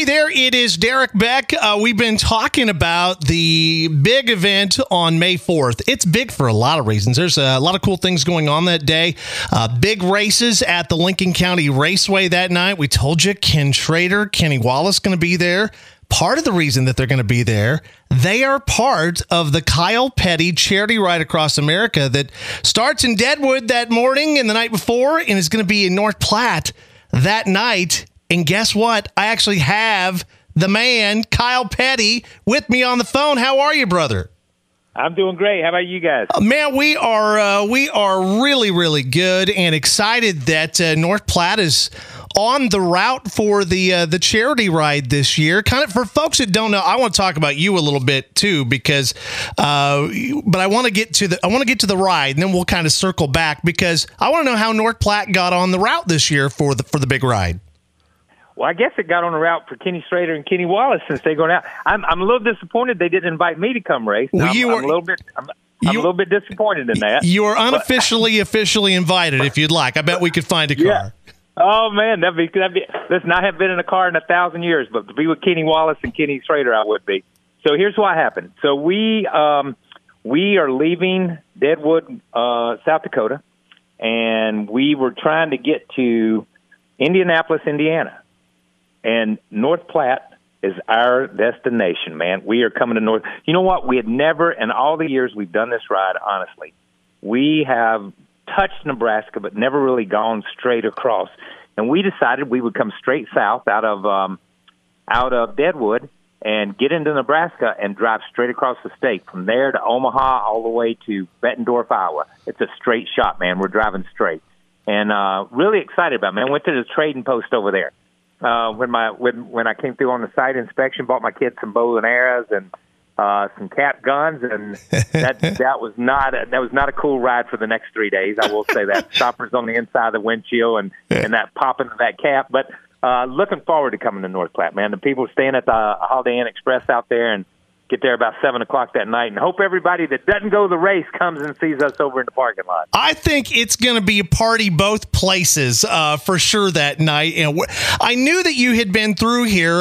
Hey there, it is Derek Beck. We've been talking about the big event on May 4th. It's big for a lot of reasons. There's a lot of cool things going on that day. Big races at the Lincoln County Raceway that night. We told you Ken Schrader, Kenny Wallace going to be there. Part of the reason that they're going to be there, they are part of the Kyle Petty charity ride across America that starts in Deadwood that morning and the night before and is going to be in North Platte that night. And guess what? I actually have the man, Kyle Petty, with me on the phone. How are you, brother? I'm doing great. How about you guys? Man, we are really, really good and excited that North Platte is on the route for the charity ride this year. Kind of for folks that don't know, I want to talk about you a little bit too, because but I want to get to the ride, and then we'll kind of circle back because I want to know how North Platte got on the route this year for the big ride. Well, I guess it got on the route for Kenny Schrader and Kenny Wallace since they're going out. I'm a little disappointed they didn't invite me to come race. Well, I'm a little bit disappointed in that. You are officially invited if you'd like. I bet we could find a car. Yeah. Oh man, that'd be. Listen, I have been in a car in 1,000 years, but to be with Kenny Wallace and Kenny Schrader, I would be. So here's what happened. So we are leaving Deadwood, South Dakota, and we were trying to get to Indianapolis, Indiana. And North Platte is our destination, man. We are coming to North. You know what? We had never, in all the years we've done this ride, honestly, we have touched Nebraska but never really gone straight across. And we decided we would come straight south out of Deadwood and get into Nebraska and drive straight across the state from there to Omaha all the way to Bettendorf, Iowa. It's a straight shot, man. We're driving straight. And really excited about it, man. Went to the trading post over there. When I came through on the site inspection, bought my kids some bows and arrows and some cap guns, and that was not a cool ride for the next 3 days. I will say that. Stoppers on the inside of the windshield and that popping of that cap. But looking forward to coming to North Platte, man. The people staying at the Holiday Inn Express out there and get there about 7 o'clock that night, and hope everybody that doesn't go to the race comes and sees us over in the parking lot. I think it's going to be a party both places for sure that night. And I knew that you had been through here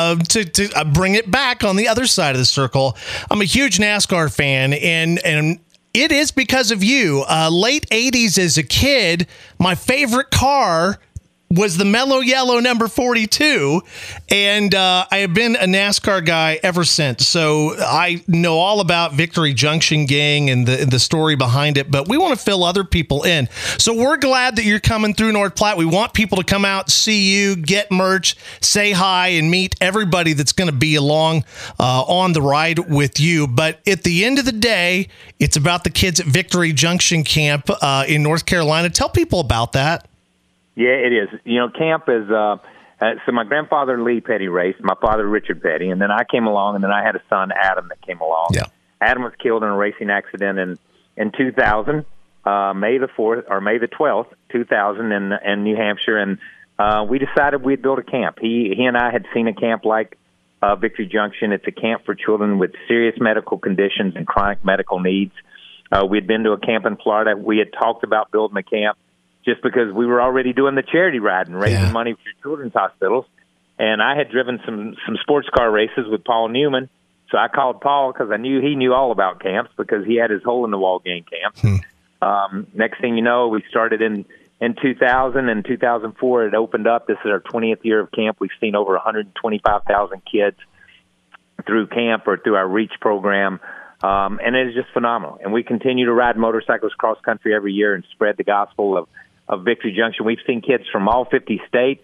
to bring it back on the other side of the circle. I'm a huge NASCAR fan, and it is because of you. Late 80s as a kid, my favorite car was the Mellow Yellow number 42, and I have been a NASCAR guy ever since. So I know all about Victory Junction Gang and the story behind it, but we want to fill other people in. So we're glad that you're coming through North Platte. We want people to come out, see you, get merch, say hi, and meet everybody that's going to be along on the ride with you. But at the end of the day, it's about the kids at Victory Junction Camp in North Carolina. Tell people about that. Yeah, it is. You know, camp is, so my grandfather, Lee Petty, raced, my father, Richard Petty, and then I came along, and then I had a son, Adam, that came along. Yeah. Adam was killed in a racing accident in 2000, May the 12th, 2000 in New Hampshire, and we decided we'd build a camp. He and I had seen a camp like Victory Junction. It's a camp for children with serious medical conditions and chronic medical needs. We'd been to a camp in Florida. We had talked about building a camp just because we were already doing the charity ride and raising money for children's hospitals. And I had driven some sports car races with Paul Newman. So I called Paul because I knew he knew all about camps because he had his hole-in-the-wall gang camp. Next thing you know, we started in 2000. In 2004, it opened up. This is our 20th year of camp. We've seen over 125,000 kids through camp or through our REACH program. And it is just phenomenal. And we continue to ride motorcycles cross-country every year and spread the gospel of Victory Junction. We've seen kids from all 50 states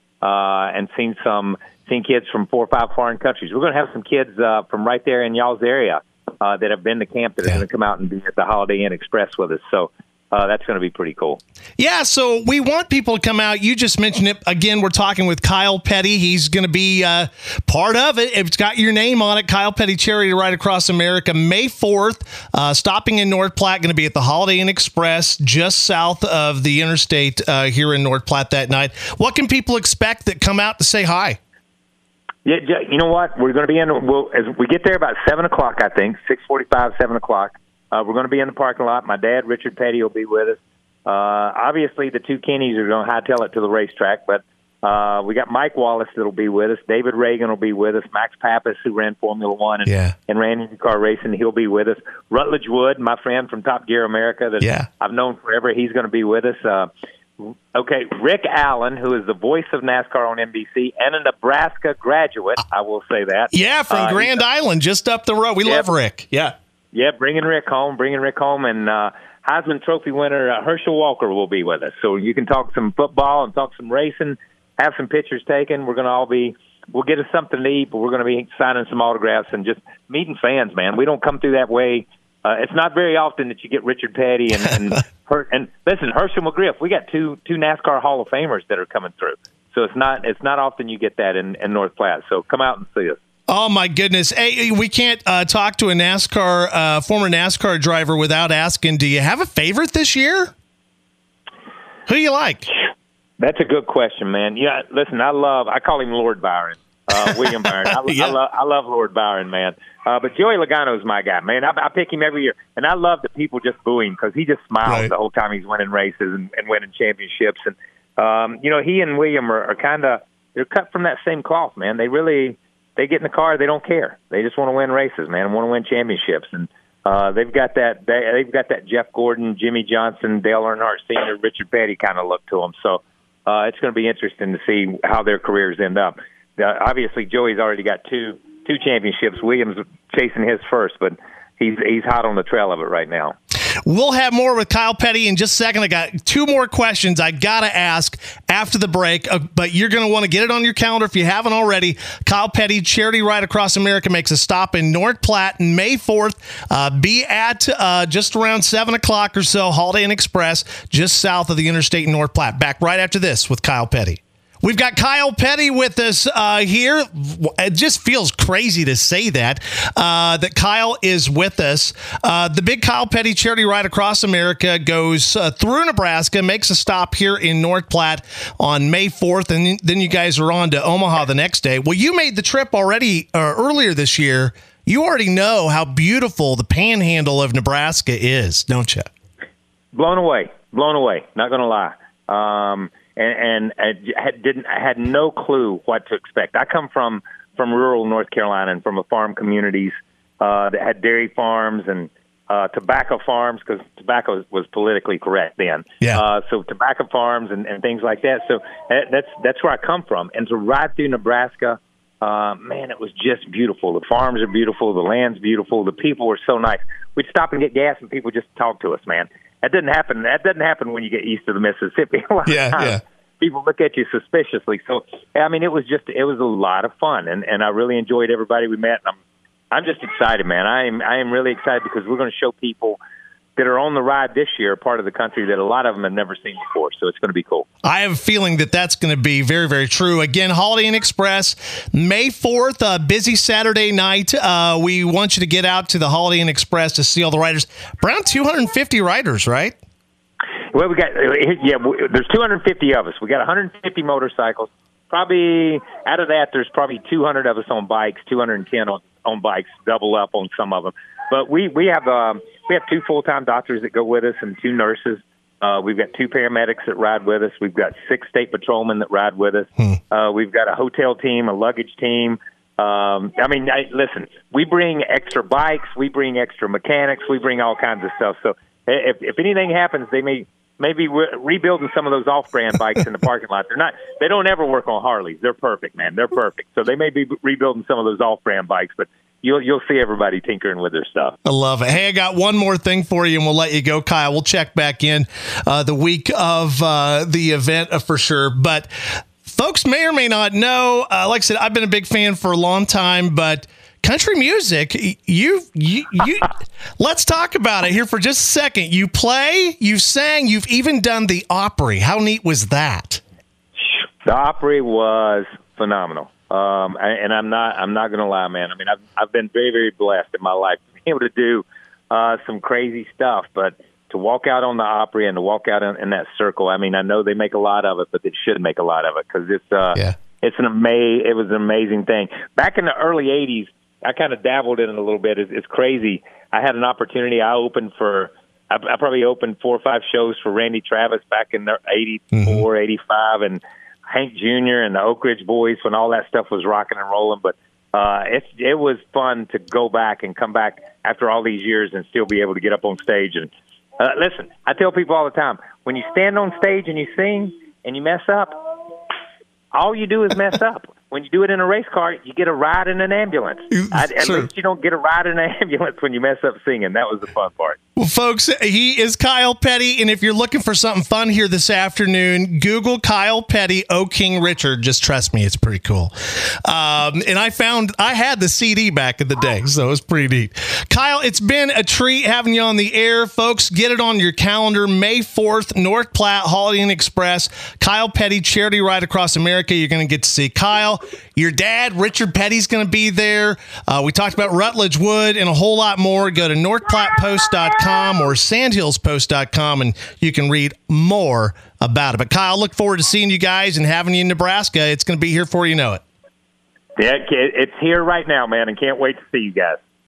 and seen kids from 4 or 5 foreign countries. We're going to have some kids from right there in y'all's area that have been to camp that are going to come out and be at the Holiday Inn Express with us. So that's going to be pretty cool. Yeah, so we want people to come out. You just mentioned it. Again, we're talking with Kyle Petty. He's going to be part of it. It's got your name on it, Kyle Petty Charity Ride Across America, May 4th, stopping in North Platte, going to be at the Holiday Inn Express just south of the interstate here in North Platte that night. What can people expect that come out to say hi? Yeah, you know what? We're going to be as we get there about 7 o'clock, I think, 6:45, 7 o'clock. We're going to be in the parking lot. My dad, Richard Petty, will be with us. Obviously, the two Kennys are going to hightail it to the racetrack, but We got Mike Wallace that'll be with us. David Reagan will be with us. Max Pappas, who ran Formula One and ran IndyCar racing, he'll be with us. Rutledge Wood, my friend from Top Gear America that I've known forever, he's going to be with us. Rick Allen, who is the voice of NASCAR on NBC and a Nebraska graduate, I will say that. Yeah, from Grand Island, just up the road. We love Rick. Yeah, bringing Rick home, and Heisman Trophy winner Herschel Walker will be with us. So you can talk some football and talk some racing, have some pictures taken. We're going to we'll get us something to eat, but we're going to be signing some autographs and just meeting fans, man. We don't come through that way. It's not very often that you get Richard Petty and listen, Herschel McGriff. We got two NASCAR Hall of Famers that are coming through. So it's not often you get that in North Platte. So come out and see us. Oh my goodness! Hey, we can't talk to a former NASCAR driver without asking, do you have a favorite this year? Who do you like? That's a good question, man. Yeah, listen, I call him Lord Byron, William Byron. I love Lord Byron, man. But Joey Logano's my guy, man. I pick him every year, and I love that people just boo him because he just smiles the whole time he's winning races and winning championships. And he and William are kind of they're cut from that same cloth, man. They get in the car, they don't care. They just want to win races, man, and want to win championships. And they've got that Jeff Gordon, Jimmy Johnson, Dale Earnhardt Sr., Richard Petty kind of look to them. So it's going to be interesting to see how their careers end up. Obviously, Joey's already got two championships. Williams chasing his first, but he's hot on the trail of it right now. We'll have more with Kyle Petty in just a second. I got two more questions I got to ask after the break, but you're going to want to get it on your calendar if you haven't already. Kyle Petty, Charity Ride Across America, makes a stop in North Platte May 4th. Be at just around 7 o'clock or so, Holiday Inn Express, just south of the interstate in North Platte. Back right after this with Kyle Petty. We've got Kyle Petty with us here. It just feels crazy to say that Kyle is with us. The big Kyle Petty Charity Ride Across America goes through Nebraska, makes a stop here in North Platte on May 4th, and then you guys are on to Omaha the next day. Well, you made the trip already earlier this year. You already know how beautiful the panhandle of Nebraska is, don't you? Blown away. Not going to lie. And I had no clue what to expect. I come from rural North Carolina and from a farm communities that had dairy farms and tobacco farms because tobacco was politically correct then. Yeah. So tobacco farms and things like that. So that's where I come from. And to ride through Nebraska, man, it was just beautiful. The farms are beautiful. The land's beautiful. The people were so nice. We'd stop and get gas and people just talk to us, man. That doesn't happen when you get east of the Mississippi. Yeah. People look at you suspiciously. So, I mean, it was a lot of fun, and I really enjoyed everybody we met. I'm just excited, man. I am really excited because we're going to show people that are on the ride this year, part of the country that a lot of them have never seen before. So it's going to be cool. I have a feeling that that's going to be very, very true. Again, Holiday Inn Express, May 4th, busy Saturday night. We want you to get out to the Holiday Inn Express to see all the riders. Around 250 riders, right? Well, there's 250 of us. We got 150 motorcycles. Probably out of that, there's probably 200 of us on bikes, 210 on bikes, double up on some of them. But we have 2 full-time doctors that go with us and 2 nurses. We've got 2 paramedics that ride with us. We've got 6 state patrolmen that ride with us. We've got a hotel team, a luggage team. Listen, we bring extra bikes, we bring extra mechanics, we bring all kinds of stuff. So if anything happens, they may be rebuilding some of those off-brand bikes in the parking lot. They don't ever work on Harleys. They're perfect, man. They're perfect. So they may be rebuilding some of those off-brand bikes, but you'll see everybody tinkering with their stuff. I love it. Hey, I got one more thing for you, and we'll let you go, Kyle. We'll check back in the week of the event for sure. But folks may or may not know, like I said, I've been a big fan for a long time, but country music, you let's talk about it here for just a second. You play, you sang, you've even done the Opry. How neat was that? The Opry was phenomenal. And I'm not going to lie, man. I mean, I've been very, very blessed in my life to be able to do some crazy stuff, but to walk out on the Opry and to walk out in that circle, I mean, I know they make a lot of it, but they should make a lot of it because it was an amazing thing. Back in the early 80s, I kind of dabbled in it a little bit. It's crazy. I had an opportunity. I probably opened 4 or 5 shows for Randy Travis back in the 84, 85, and Hank Jr. and the Oak Ridge Boys when all that stuff was rocking and rolling. But it was fun to go back and come back after all these years and still be able to get up on stage. And listen, I tell people all the time, when you stand on stage and you sing and you mess up, all you do is mess up. When you do it in a race car, you get a ride in an ambulance. At least you don't get a ride in an ambulance when you mess up singing. That was the fun part. Well, folks, he is Kyle Petty, and if you're looking for something fun here this afternoon, Google Kyle Petty, O King Richard. Just trust me, it's pretty cool. And I had the CD back in the day, so it was pretty neat. Kyle, it's been a treat having you on the air. Folks, get it on your calendar. May 4th, North Platte, Holiday Inn Express, Kyle Petty charity ride across America. You're going to get to see Kyle. Your dad, Richard Petty's going to be there. We talked about Rutledge Wood and a whole lot more. Go to northplattepost.com or sandhillspost.com and you can read more about it. But Kyle, look forward to seeing you guys and having you in Nebraska. It's going to be here before you know it. Yeah, it's here right now, man, and can't wait to see you guys.